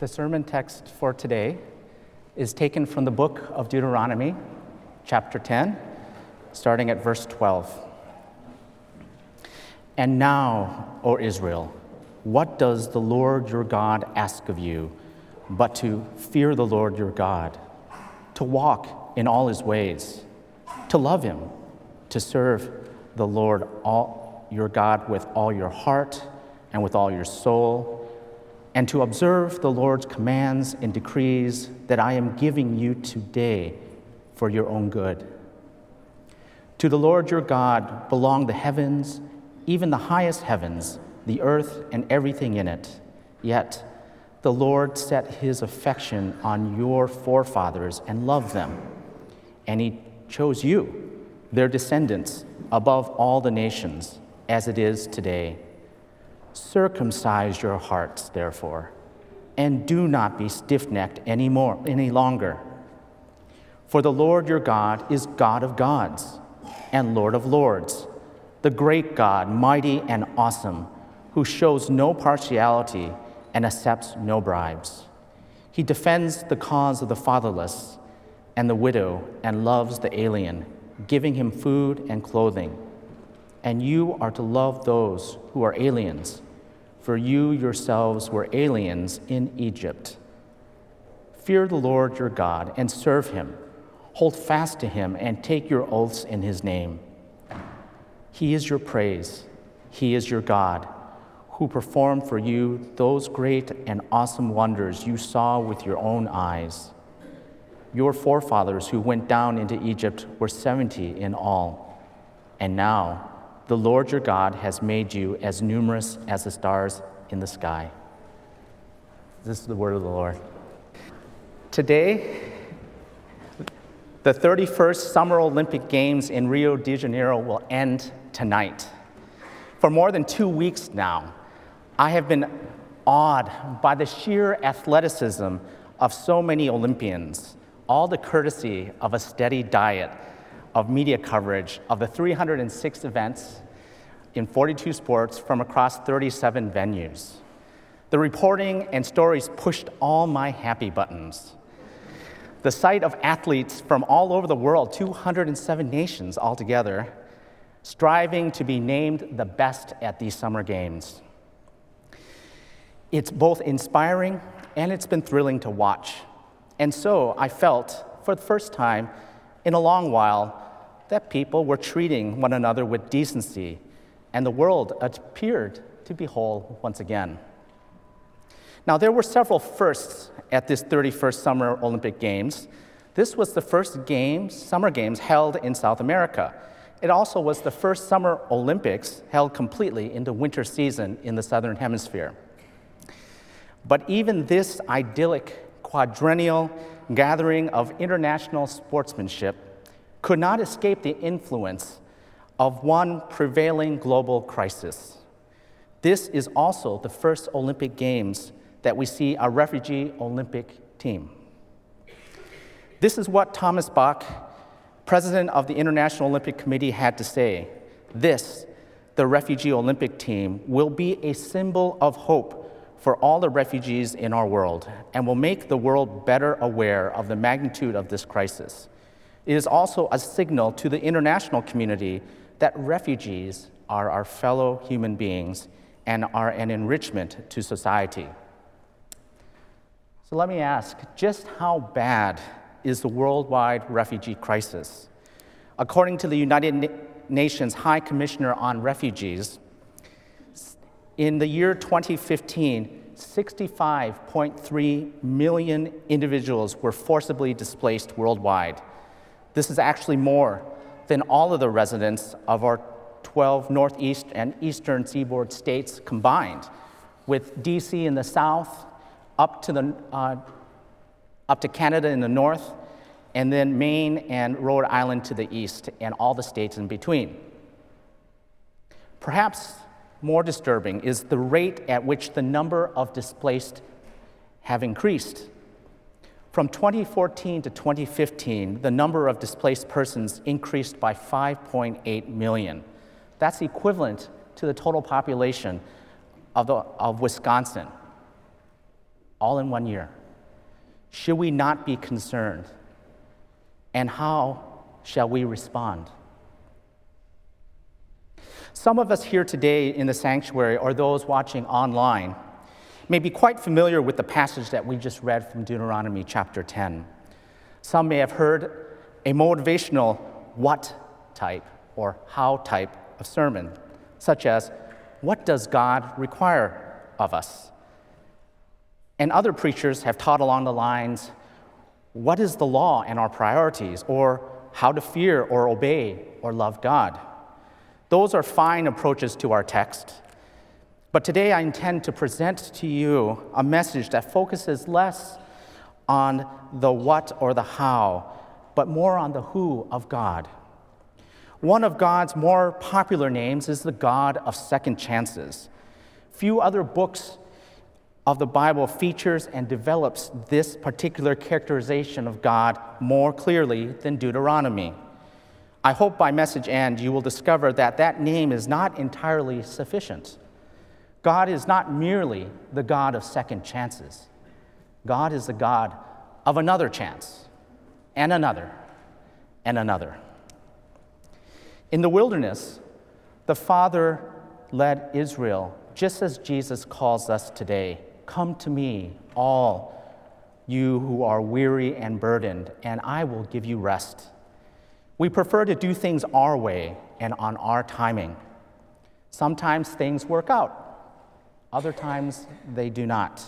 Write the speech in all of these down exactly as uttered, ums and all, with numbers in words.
The sermon text for today is taken from the book of Deuteronomy, chapter ten, starting at verse twelve. And now, O Israel, what does the Lord your God ask of you, but to fear the Lord your God, to walk in all his ways, to love him, to serve the Lord all your God with all your heart and with all your soul, and to observe the Lord's commands and decrees that I am giving you today for your own good. To the Lord your God belong the heavens, even the highest heavens, the earth and everything in it. Yet the Lord set his affection on your forefathers and loved them, and he chose you, their descendants, above all the nations, as it is today. Circumcise your hearts, therefore, and do not be stiff-necked any more, any longer. For the Lord your God is God of gods and Lord of lords, the great God, mighty and awesome, who shows no partiality and accepts no bribes. He defends the cause of the fatherless and the widow and loves the alien, giving him food and clothing. And you are to love those who are aliens, for you yourselves were aliens in Egypt. Fear the Lord your God and serve him. Hold fast to him and take your oaths in his name. He is your praise. He is your God, who performed for you those great and awesome wonders you saw with your own eyes. Your forefathers who went down into Egypt were seventy in all, and now the Lord your God has made you as numerous as the stars in the sky. This is the word of the Lord. Today, the thirty-first Summer Olympic Games in Rio de Janeiro will end tonight. For more than two weeks now, I have been awed by the sheer athleticism of so many Olympians, all the courtesy of a steady diet of media coverage of the three hundred six events in forty-two sports from across thirty-seven venues. The reporting and stories pushed all my happy buttons. The sight of athletes from all over the world, two hundred seven nations altogether, striving to be named the best at these summer games. It's both inspiring and it's been thrilling to watch. And so I felt, for the first time in a long while, that people were treating one another with decency, and the world appeared to be whole once again. Now, there were several firsts at this thirty-first Summer Olympic Games. This was the first games, Summer Games held in South America. It also was the first Summer Olympics held completely in the winter season in the Southern Hemisphere. But even this idyllic quadrennial gathering of international sportsmanship could not escape the influence of one prevailing global crisis. This is also the first Olympic Games that we see a refugee Olympic team. This is what Thomas Bach, president of the International Olympic Committee, had to say. This, the refugee Olympic team, will be a symbol of hope for all the refugees in our world and will make the world better aware of the magnitude of this crisis. It is also a signal to the international community that refugees are our fellow human beings and are an enrichment to society. So let me ask, just how bad is the worldwide refugee crisis? According to the United Nations High Commissioner on Refugees, in the year twenty fifteen, sixty-five point three million individuals were forcibly displaced worldwide. This is actually more than all of the residents of our twelve northeast and eastern seaboard states combined, with D C in the south, up to the uh, up to Canada in the north, and then Maine and Rhode Island to the east, and all the states in between. Perhaps more disturbing is the rate at which the number of displaced have increased. From twenty fourteen to twenty fifteen, the number of displaced persons increased by five point eight million. That's equivalent to the total population of, the, of Wisconsin. all in one year. Should we not be concerned? And how shall we respond? Some of us here today in the sanctuary, or those watching online, may be quite familiar with the passage that we just read from Deuteronomy chapter ten. Some may have heard a motivational what type or how type of sermon, such as, what does God require of us? And other preachers have taught along the lines, what is the law and our priorities, or how to fear or obey or love God? Those are fine approaches to our text. But today I intend to present to you a message that focuses less on the what or the how, but more on the who of God. One of God's more popular names is the God of second chances. Few other books of the Bible features and develops this particular characterization of God more clearly than Deuteronomy. I hope by message end you will discover that that name is not entirely sufficient. God is not merely the God of second chances. God is the God of another chance, and another, and another. In the wilderness, the Father led Israel, just as Jesus calls us today. Come to me, all you who are weary and burdened, and I will give you rest. We prefer to do things our way and on our timing. Sometimes things work out. Other times they do not.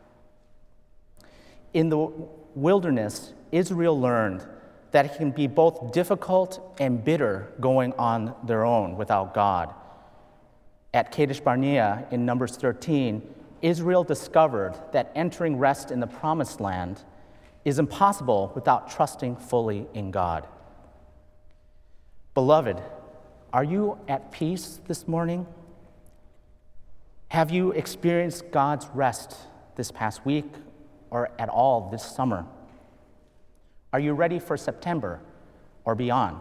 In the wilderness, Israel learned that it can be both difficult and bitter going on their own without God. At Kadesh Barnea in Numbers thirteen, Israel discovered that entering rest in the promised land is impossible without trusting fully in God. Beloved, are you at peace this morning? Have you experienced God's rest this past week or at all this summer? Are you ready for September or beyond?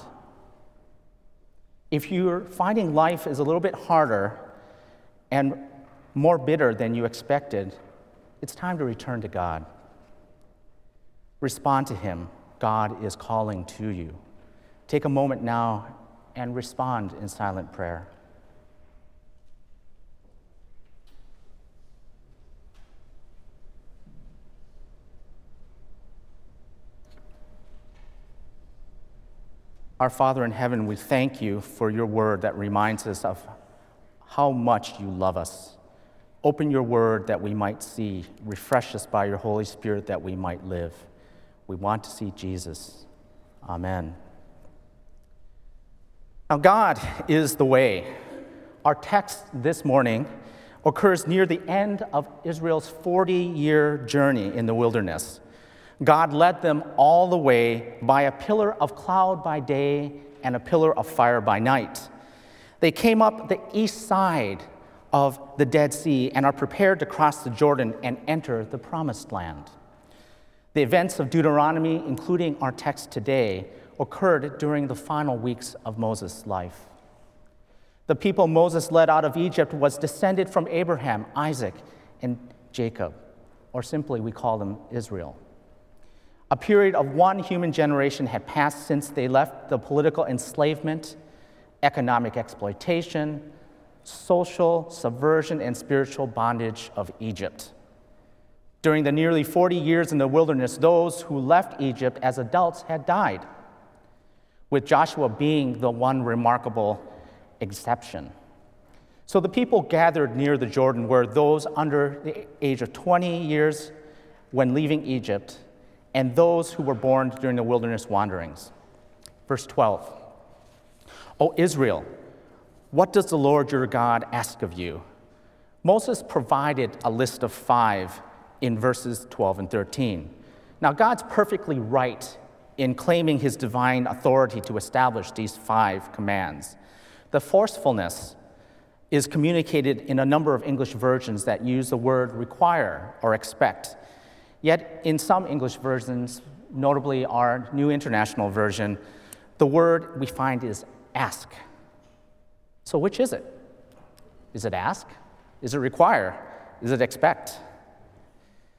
If you're finding life is a little bit harder and more bitter than you expected, it's time to return to God. Respond to Him. God is calling to you. Take a moment now and respond in silent prayer. Our Father in heaven, we thank you for your word that reminds us of how much you love us. Open your word that we might see. Refresh us by your Holy Spirit that we might live. We want to see Jesus. Amen. Now, God is the way. Our text this morning occurs near the end of Israel's forty-year journey in the wilderness. God led them all the way by a pillar of cloud by day and a pillar of fire by night. They came up the east side of the Dead Sea and are prepared to cross the Jordan and enter the Promised Land. The events of Deuteronomy, including our text today, occurred during the final weeks of Moses' life. The people Moses led out of Egypt was descended from Abraham, Isaac, and Jacob, or simply we call them Israel. A period of one human generation had passed since they left the political enslavement, economic exploitation, social subversion, and spiritual bondage of Egypt. During the nearly forty years in the wilderness, those who left Egypt as adults had died, with Joshua being the one remarkable exception. So the people gathered near the Jordan were those under the age of twenty years when leaving Egypt, and those who were born during the wilderness wanderings. Verse twelve, O Israel, what does the Lord your God ask of you? Moses provided a list of five in verses twelve and thirteen. Now, God's perfectly right in claiming his divine authority to establish these five commands. The forcefulness is communicated in a number of English versions that use the word require or expect. Yet in some English versions, notably our New International Version, the word we find is ask. So which is it? Is it ask? Is it require? Is it expect?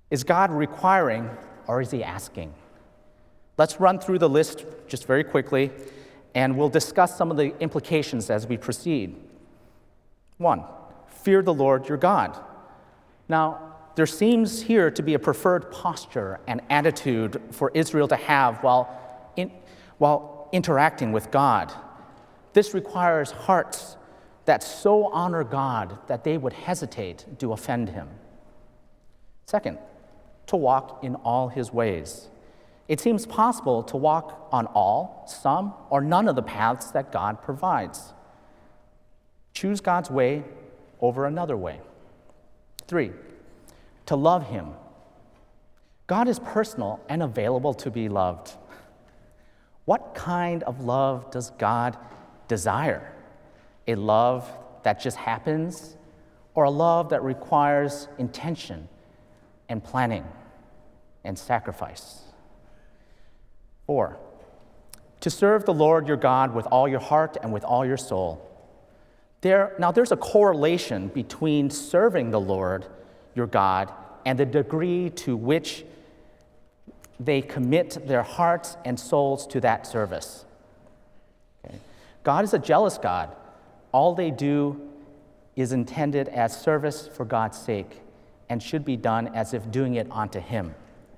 Is God requiring or is he asking? Let's run through the list just very quickly, and we'll discuss some of the implications as we proceed. One, fear the Lord your God. Now, there seems here to be a preferred posture and attitude for Israel to have while, in, while interacting with God. This requires hearts that so honor God that they would hesitate to offend him. Second, to walk in all his ways. It seems possible to walk on all, some, or none of the paths that God provides. Choose God's way over another way. Three, to love him. God is personal and available to be loved. What kind of love does God desire? A love that just happens, or a love that requires intention and planning and sacrifice? Four, to serve the Lord your God with all your heart and with all your soul. There, now, there's a correlation between serving the Lord your God and the degree to which they commit their hearts and souls to that service. Okay. God is a jealous God. All they do is intended as service for God's sake and should be done as if doing it unto him.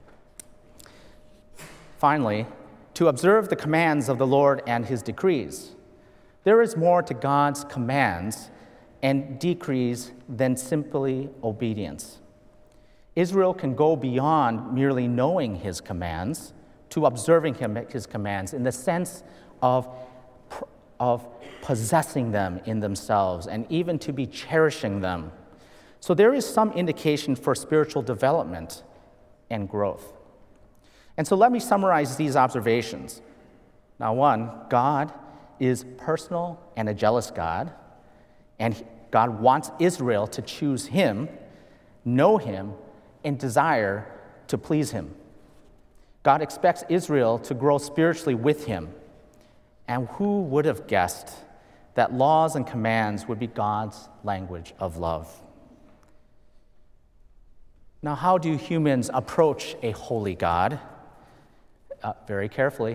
Finally, to observe the commands of the Lord and his decrees. There is more to God's commands and decrees than simply obedience. Israel can go beyond merely knowing his commands to observing him, his commands in the sense of, of possessing them in themselves and even to be cherishing them. So there is some indication for spiritual development and growth. And so let me summarize these observations. Now, one, God is personal and a jealous God, and God wants Israel to choose him, know him, and desire to please him. God expects Israel to grow spiritually with him. And who would have guessed that laws and commands would be God's language of love? Now, how do humans approach a holy God? Uh, very carefully,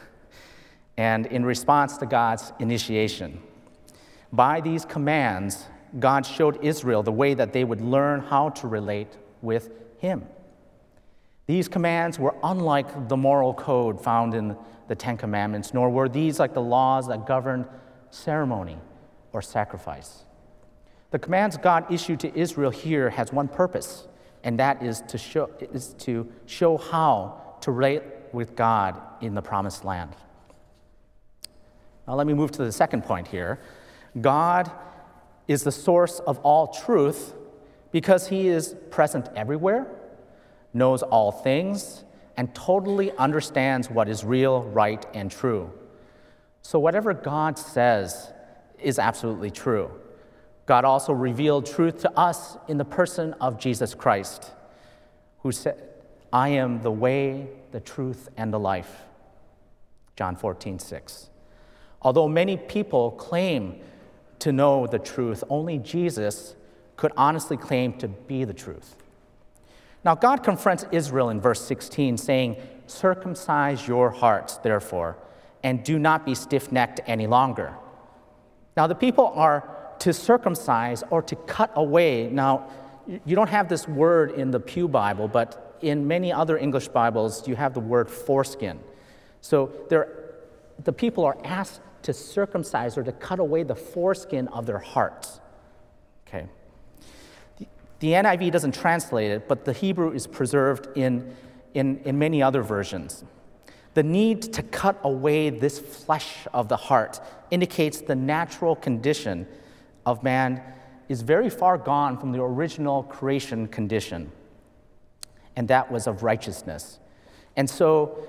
and in response to God's initiation. By these commands, God showed Israel the way that they would learn how to relate with him. These commands were unlike the moral code found in the Ten Commandments, nor were these like the laws that governed ceremony or sacrifice. The commands God issued to Israel here has one purpose, and that is to show, is to show how to relate with God in the promised land. Now let me move to the second point here. God is the source of all truth because he is present everywhere, knows all things, and totally understands what is real, right, and true. So whatever God says is absolutely true. God also revealed truth to us in the person of Jesus Christ, who said, I am the way, the truth, and the life. John fourteen six. Although many people claim to know the truth, only Jesus could honestly claim to be the truth. Now, God confronts Israel in verse sixteen, saying, circumcise your hearts, therefore, and do not be stiff-necked any longer. Now, the people are to circumcise or to cut away. Now, you don't have this word in the Pew Bible, but in many other English Bibles, you have the word foreskin. So the people are asked to circumcise or to cut away the foreskin of their hearts. Okay. The, the N I V doesn't translate it, but the Hebrew is preserved in, in, in many other versions. The need to cut away this flesh of the heart indicates the natural condition of man is very far gone from the original creation condition, and that was of righteousness. And so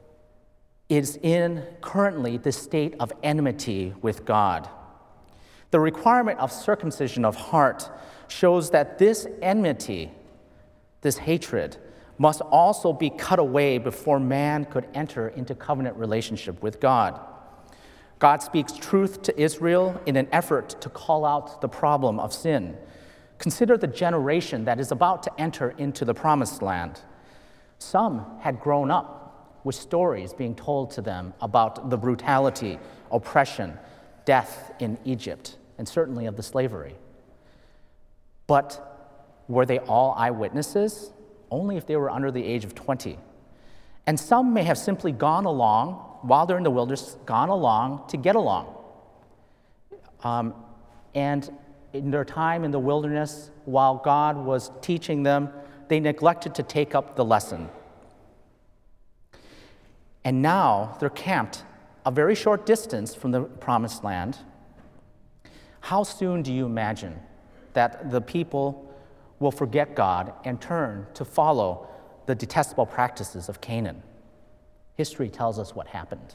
is in currently the state of enmity with God. The requirement of circumcision of heart shows that this enmity, this hatred, must also be cut away before man could enter into covenant relationship with God. God speaks truth to Israel in an effort to call out the problem of sin. Consider the generation that is about to enter into the promised land. Some had grown up with stories being told to them about the brutality, oppression, death in Egypt, and certainly of the slavery. But were they all eyewitnesses? Only if they were under the age of twenty. And some may have simply gone along, while they're in the wilderness, gone along to get along. Um, and in their time in the wilderness, while God was teaching them, they neglected to take up the lesson. And now they're camped a very short distance from the promised land. How soon do you imagine that the people will forget God and turn to follow the detestable practices of Canaan? History tells us what happened.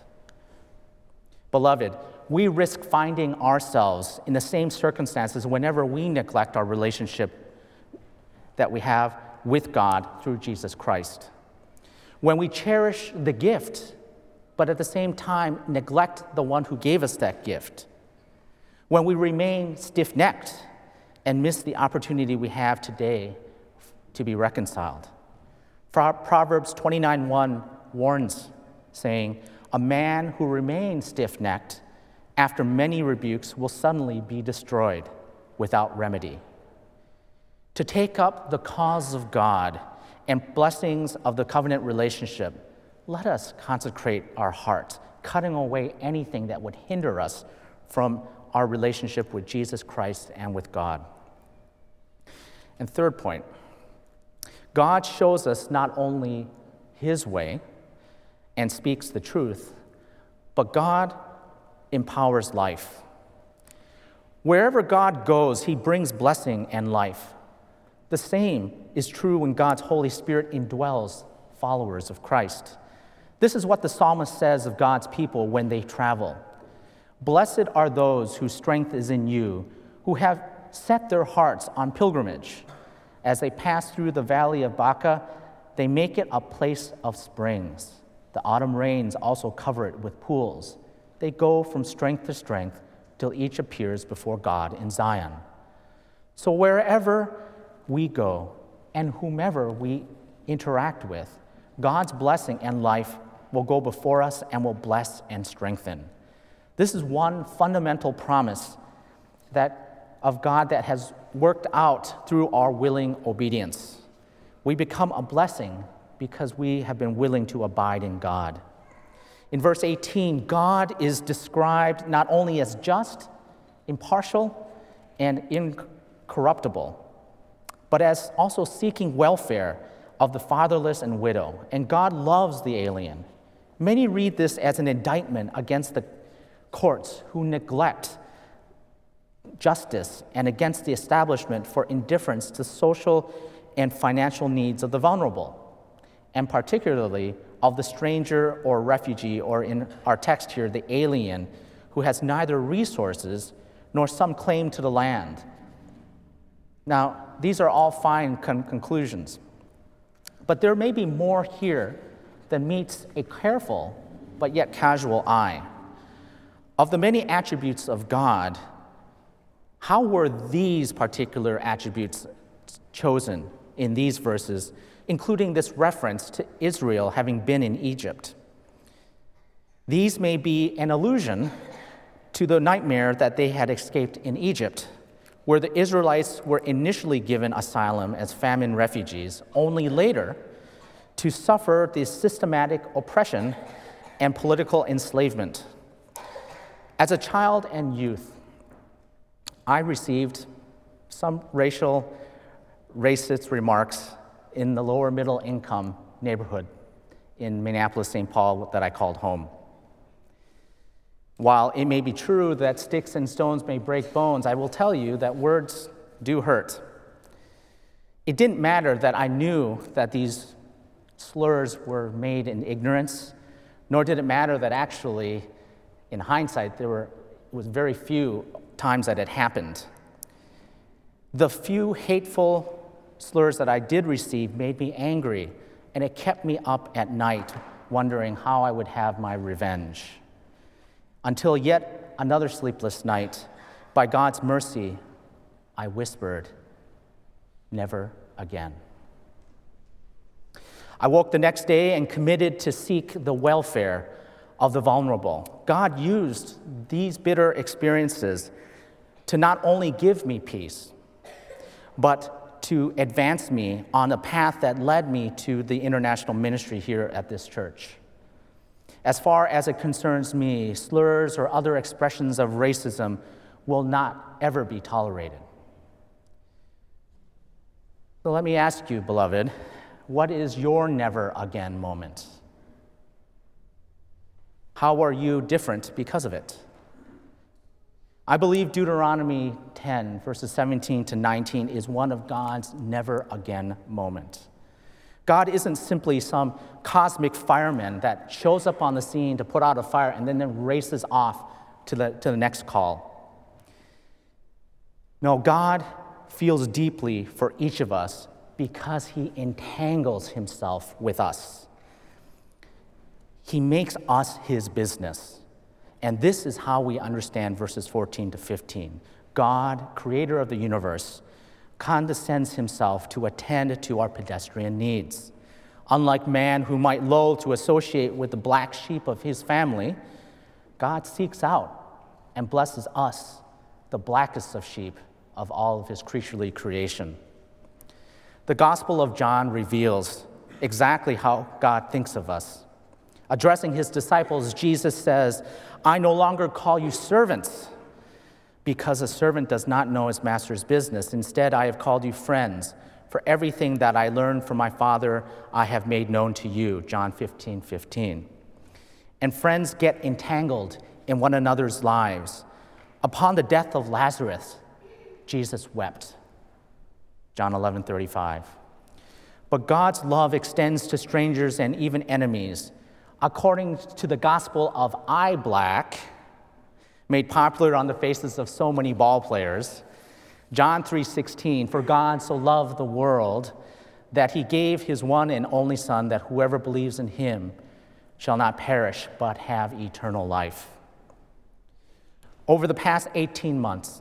Beloved, we risk finding ourselves in the same circumstances whenever we neglect our relationship that we have with God through Jesus Christ. When we cherish the gift, but at the same time neglect the one who gave us that gift. When we remain stiff-necked and miss the opportunity we have today to be reconciled. Proverbs twenty-nine one warns, saying, "A man who remains stiff-necked after many rebukes will suddenly be destroyed without remedy." To take up the cause of God and blessings of the covenant relationship, let us consecrate our hearts, cutting away anything that would hinder us from our relationship with Jesus Christ and with God. And third point, God shows us not only his way and speaks the truth, but God empowers life. Wherever God goes, he brings blessing and life. The same is true when God's Holy Spirit indwells followers of Christ. This is what the psalmist says of God's people when they travel. "Blessed are those whose strength is in you, who have set their hearts on pilgrimage. As they pass through the valley of Baca, they make it a place of springs. The autumn rains also cover it with pools. They go from strength to strength till each appears before God in Zion." So wherever we go and whomever we interact with, God's blessing and life will go before us and will bless and strengthen. This is one fundamental promise that of God that has worked out through our willing obedience. We become a blessing because we have been willing to abide in God. In verse eighteen, God is described not only as just, impartial, and incorruptible, but as also seeking welfare of the fatherless and widow. And God loves the alien. Many read this as an indictment against the courts who neglect justice and against the establishment for indifference to social and financial needs of the vulnerable, and particularly of the stranger or refugee, or in our text here, the alien, who has neither resources nor some claim to the land. Now, these are all fine con- conclusions, but there may be more here than meets a careful but yet casual eye. Of the many attributes of God, how were these particular attributes chosen in these verses, including this reference to Israel having been in Egypt? These may be an allusion to the nightmare that they had escaped in Egypt, where the Israelites were initially given asylum as famine refugees, only later to suffer the systematic oppression and political enslavement. As a child and youth, I received some racial, racist remarks in the lower middle income neighborhood in Minneapolis, Saint Paul that I called home. While it may be true that sticks and stones may break bones, I will tell you that words do hurt. It didn't matter that I knew that these slurs were made in ignorance, nor did it matter that actually, in hindsight, there were it was very few times that it happened. The few hateful slurs that I did receive made me angry, and it kept me up at night wondering how I would have my revenge. Until yet another sleepless night, by God's mercy, I whispered, never again. I woke the next day and committed to seek the welfare of the vulnerable. God used these bitter experiences to not only give me peace, but to advance me on a path that led me to the international ministry here at this church. As far as it concerns me, slurs or other expressions of racism will not ever be tolerated. So let me ask you, beloved, what is your never again moment? How are you different because of it? I believe Deuteronomy ten, verses seventeen to nineteen, is one of God's never again moment. God isn't simply some cosmic fireman that shows up on the scene to put out a fire and then, then races off to the, to the next call. No, God feels deeply for each of us because he entangles himself with us. He makes us his business. And this is how we understand verses fourteen to fifteen. God, creator of the universe, condescends himself to attend to our pedestrian needs. Unlike man who might loathe to associate with the black sheep of his family, God seeks out and blesses us, the blackest of sheep of all of his creaturely creation. The Gospel of John reveals exactly how God thinks of us. Addressing his disciples, Jesus says, "I no longer call you servants, because a servant does not know his master's business. Instead, I have called you friends, for everything that I learned from my Father I have made known to you." John fifteen fifteen. And friends get entangled in one another's lives. Upon the death of Lazarus, Jesus wept. John eleven thirty-five. But God's love extends to strangers and even enemies. According to the gospel of eye black, made popular on the faces of so many ball players, John three sixteen, "For God so loved the world that he gave his one and only Son, that whoever believes in him shall not perish but have eternal life." Over the past eighteen months,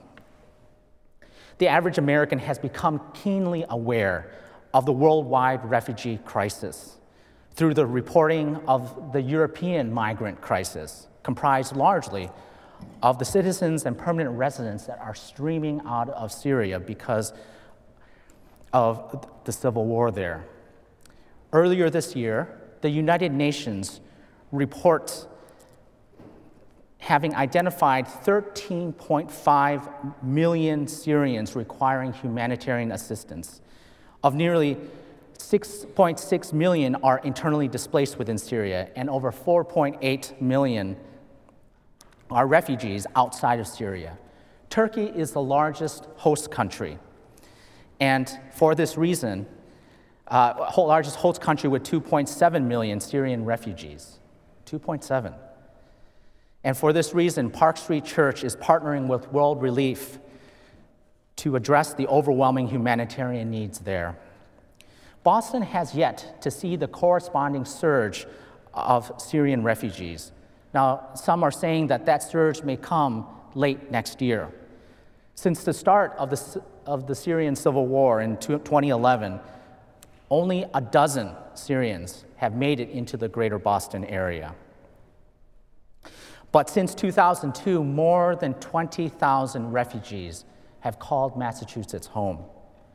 the average American has become keenly aware of the worldwide refugee crisis through the reporting of the European migrant crisis, comprised largely of the citizens and permanent residents that are streaming out of Syria because of the civil war there. Earlier this year, the United Nations reports having identified thirteen point five million Syrians requiring humanitarian assistance. Of nearly six point six million are internally displaced within Syria, and over four point eight million are refugees outside of Syria. Turkey is the largest host country, and for this reason, uh, largest host country with two point seven million Syrian refugees, two point seven. And for this reason, Park Street Church is partnering with World Relief to address the overwhelming humanitarian needs there. Boston has yet to see the corresponding surge of Syrian refugees. Now, some are saying that that surge may come late next year. Since the start of the, of the Syrian civil war in twenty eleven, only a dozen Syrians have made it into the greater Boston area. But since two thousand two, more than twenty thousand refugees have called Massachusetts home.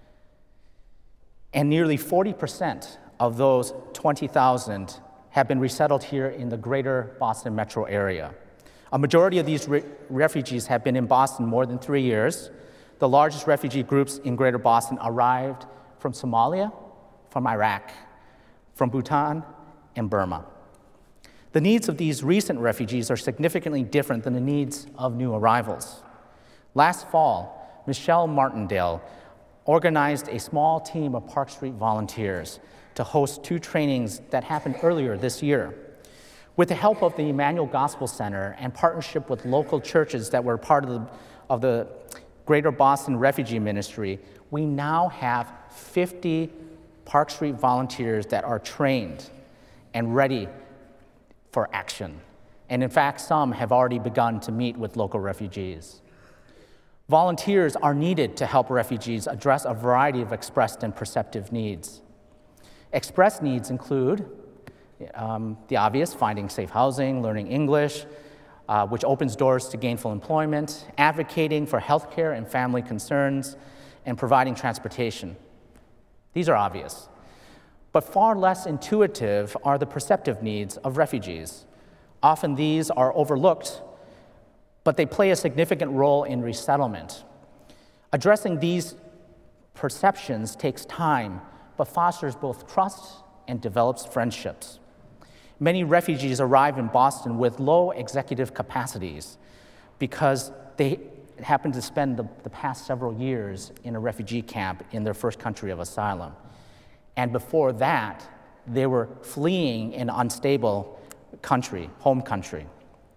And nearly forty percent of those twenty thousand have been resettled here in the greater Boston metro area. A majority of these re- refugees have been in Boston more than three years. The largest refugee groups in greater Boston arrived from Somalia, from Iraq, from Bhutan, and Burma. The needs of these recent refugees are significantly different than the needs of new arrivals. Last fall, Michelle Martindale organized a small team of Park Street volunteers to host two trainings that happened earlier this year. With the help of the Emmanuel Gospel Center and partnership with local churches that were part of the, of the Greater Boston Refugee Ministry, we now have fifty Park Street volunteers that are trained and ready for action. And in fact, some have already begun to meet with local refugees. Volunteers are needed to help refugees address a variety of expressed and perceptive needs. Expressed needs include um, the obvious: finding safe housing, learning English, uh, which opens doors to gainful employment, advocating for healthcare and family concerns, and providing transportation. These are obvious. But far less intuitive are the perceptive needs of refugees. Often these are overlooked, but they play a significant role in resettlement. Addressing these perceptions takes time, but fosters both trust and develops friendships. Many refugees arrive in Boston with low executive capacities because they happen to spend the, the past several years in a refugee camp in their first country of asylum. And before that, they were fleeing an unstable country, home country.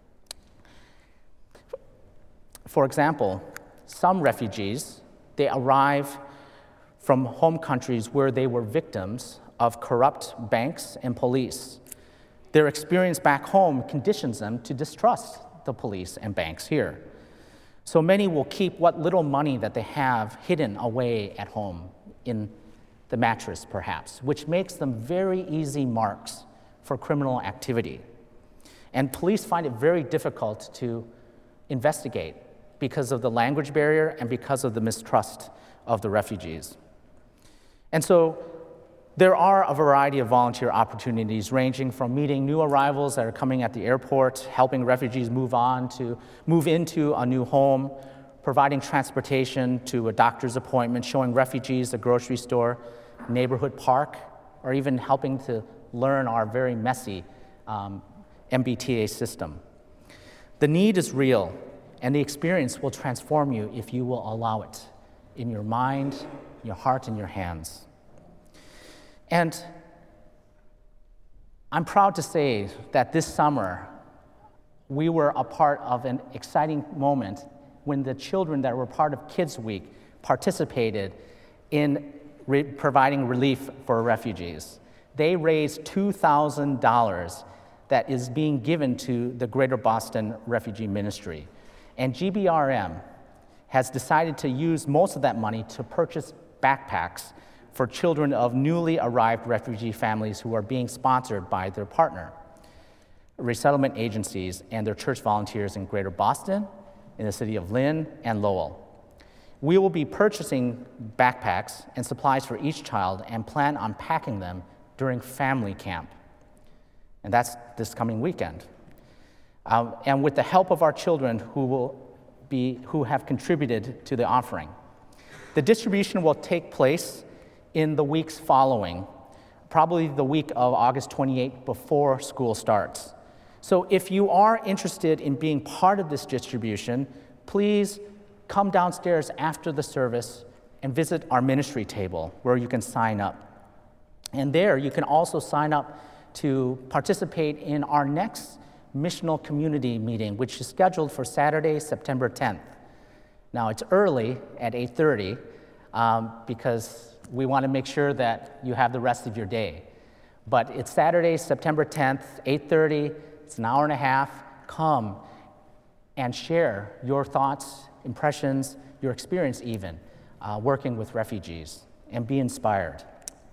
For example, some refugees, they arrive from home countries where they were victims of corrupt banks and police. Their experience back home conditions them to distrust the police and banks here. So many will keep what little money that they have hidden away at home in the mattress, perhaps, which makes them very easy marks for criminal activity. And police find it very difficult to investigate because of the language barrier and because of the mistrust of the refugees. And so there are a variety of volunteer opportunities, ranging from meeting new arrivals that are coming at the airport, helping refugees move on to move into a new home, providing transportation to a doctor's appointment, showing refugees a grocery store, neighborhood park, or even helping to learn our very messy um, M B T A system. The need is real, and the experience will transform you if you will allow it in your mind, your heart, and your hands. And I'm proud to say that this summer, we were a part of an exciting moment when the children that were part of Kids Week participated in re- providing relief for refugees. They raised two thousand dollars that is being given to the Greater Boston Refugee Ministry. And G B R M has decided to use most of that money to purchase backpacks for children of newly arrived refugee families who are being sponsored by their partner resettlement agencies and their church volunteers in Greater Boston, in the city of Lynn, and Lowell. We will be purchasing backpacks and supplies for each child and plan on packing them during family camp. And that's this coming weekend. Um, and with the help of our children who will be, who have contributed to the offering. The distribution will take place in the weeks following, probably the week of August twenty-eighth before school starts. So if you are interested in being part of this distribution, please come downstairs after the service and visit our ministry table where you can sign up. And there you can also sign up to participate in our next missional community meeting, which is scheduled for Saturday, September tenth. Now it's early at eight thirty um, because we want to make sure that you have the rest of your day. But it's Saturday, September tenth, eight thirty. It's an hour and a half. Come and share your thoughts, impressions, your experience even, uh, working with refugees, and be inspired.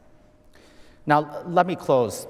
Now, let me close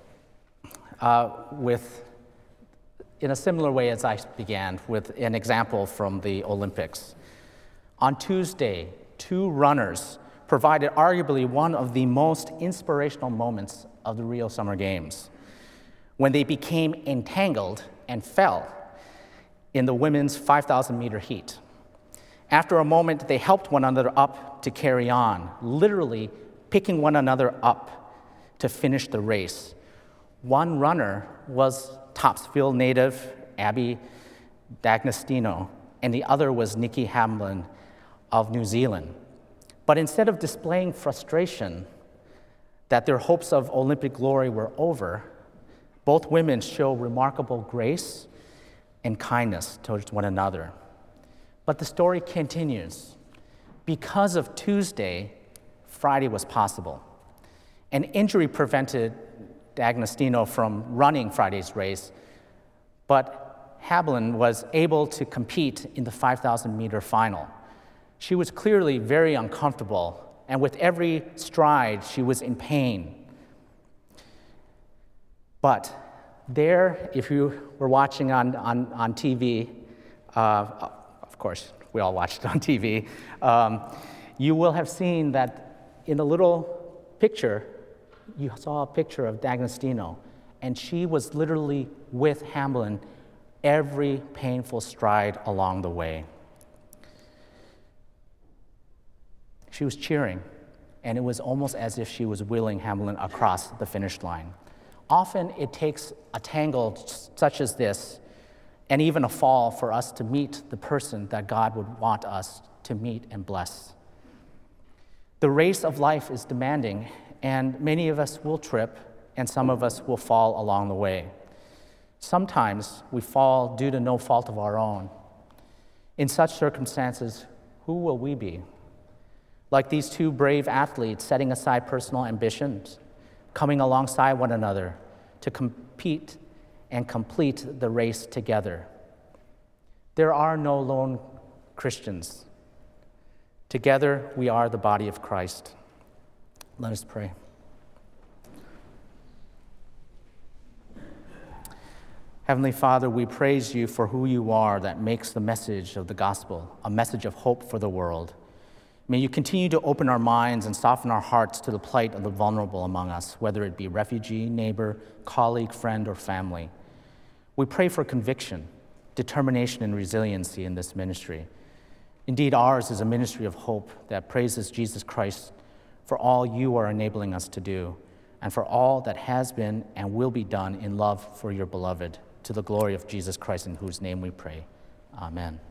uh, with, in a similar way as I began, with an example from the Olympics. On Tuesday, two runners provided arguably one of the most inspirational moments of the Rio Summer Games, when they became entangled and fell in the women's five thousand meter heat. After a moment, they helped one another up to carry on, literally picking one another up to finish the race. One runner was Topsfield native Abby D'Agostino, and the other was Nikki Hamlin of New Zealand. But instead of displaying frustration that their hopes of Olympic glory were over, both women show remarkable grace and kindness towards one another. But the story continues. Because of Tuesday, Friday was possible. An injury prevented D'Agostino from running Friday's race, but Hamblin was able to compete in the five thousand meter final. She was clearly very uncomfortable, and with every stride, she was in pain. But there, if you were watching on, on, on T V, uh, of course, we all watched it on T V, um, you will have seen that in a little picture, you saw a picture of D'Agostino, and she was literally with Hamblin every painful stride along the way. She was cheering, and it was almost as if she was wheeling Hamblin across the finish line. Often it takes a tangle such as this, and even a fall, for us to meet the person that God would want us to meet and bless. The race of life is demanding, and many of us will trip, and some of us will fall along the way. Sometimes we fall due to no fault of our own. In such circumstances, who will we be? Like these two brave athletes, setting aside personal ambitions, coming alongside one another to compete and complete the race together. There are no lone Christians. Together, we are the body of Christ. Let us pray. Heavenly Father, we praise you for who you are that makes the message of the gospel a message of hope for the world. May you continue to open our minds and soften our hearts to the plight of the vulnerable among us, whether it be refugee, neighbor, colleague, friend, or family. We pray for conviction, determination, and resiliency in this ministry. Indeed, ours is a ministry of hope that praises Jesus Christ for all you are enabling us to do, and for all that has been and will be done in love for your beloved, to the glory of Jesus Christ, in whose name we pray. Amen.